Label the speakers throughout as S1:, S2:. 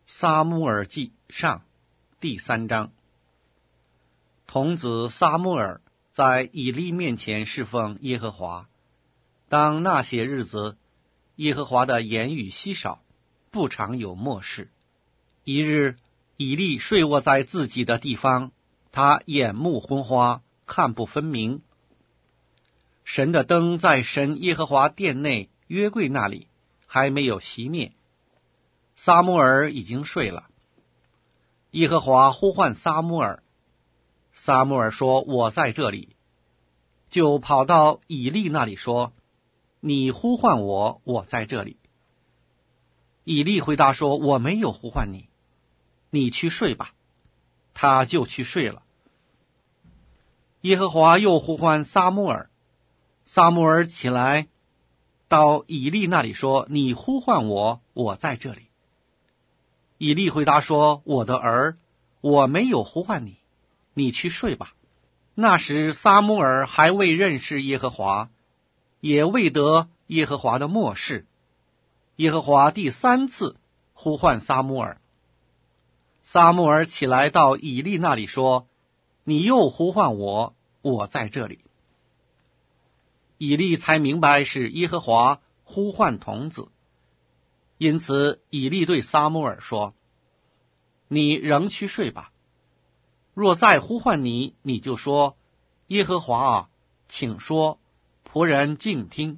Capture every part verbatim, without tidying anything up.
S1: 撒母耳记上第三章。童子撒母耳在以利面前侍奉耶和华。当那些日子，耶和华的言语稀少，不常有默示。一日，以利睡卧在自己的地方，他眼目昏花，看不分明。神的灯在神耶和华殿内约柜那里还没有熄灭，撒母耳已经睡了。耶和华呼唤撒母耳，撒母耳说：“我在这里。”就跑到以利那里说：“你呼唤我，我在这里。”以利回答说：“我没有呼唤你，你去睡吧。”他就去睡了。耶和华又呼唤撒母耳，撒母耳起来，到以利那里说：“你呼唤我，我在这里。”以利回答说：“我的儿，我没有呼唤你，你去睡吧。”那时撒母耳还未认识耶和华，也未得耶和华的默示。耶和华第三次呼唤撒母耳，撒母耳起来到以利那里说：“你又呼唤我，我在这里。”以利才明白是耶和华呼唤童子，因此以利对撒母耳说：“你仍去睡吧。若再呼唤你，你就说：耶和华啊，请说，仆人静听。”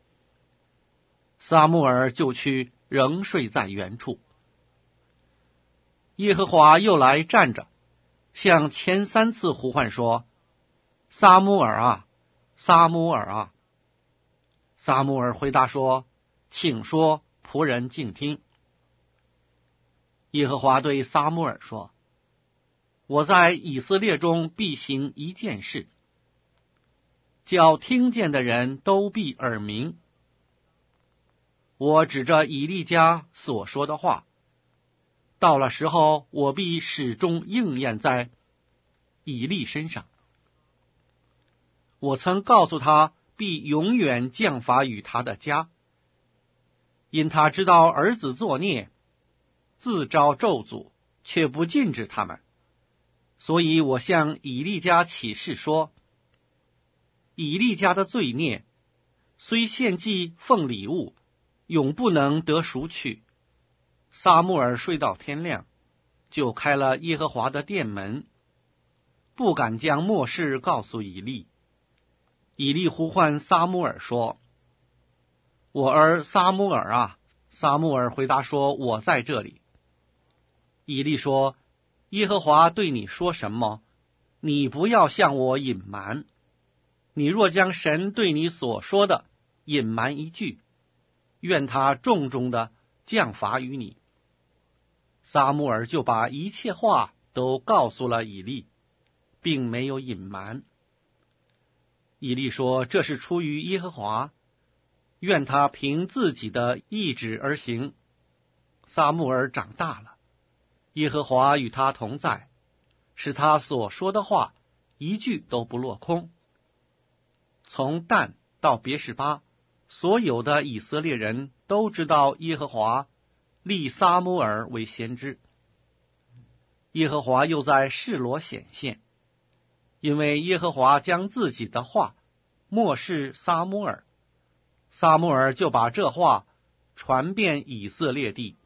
S1: 撒母耳就去，仍睡在原处。耶和华又来站着，向前三次呼唤说：“撒母耳啊，撒母耳啊！”撒母耳回答说：“请说，仆人静听。”耶和华对撒母耳说：“我在以色列中必行一件事，叫听见的人都必耳鸣。我指着以利家所说的话，到了时候，我必始终应验在以利身上。我曾告诉他，必永远降罚与他的家，因他知道儿子作孽，自招咒诅，却不禁止他们。所以我向以利家起誓说，以利家的罪孽，虽献祭奉礼物，永不能得赎去。”撒母耳睡到天亮，就开了耶和华的殿门，不敢将默示告诉以利。以利呼唤撒母耳说：“我儿撒母耳啊！”撒母耳回答说：“我在这里。”以利说：“耶和华对你说什么？你不要向我隐瞒。你若将神对你所说的隐瞒一句，愿他重重的降罚于你。”撒母耳就把一切话都告诉了以利，并没有隐瞒。以利说：“这是出于耶和华，愿他凭自己的意志而行。”撒母耳长大了，耶和华与他同在，使他所说的话一句都不落空。从但到别是巴，所有的以色列人都知道耶和华立撒母耳为先知。耶和华又在示罗显现，因为耶和华将自己的话默示撒母耳，撒母耳就把这话传遍以色列地。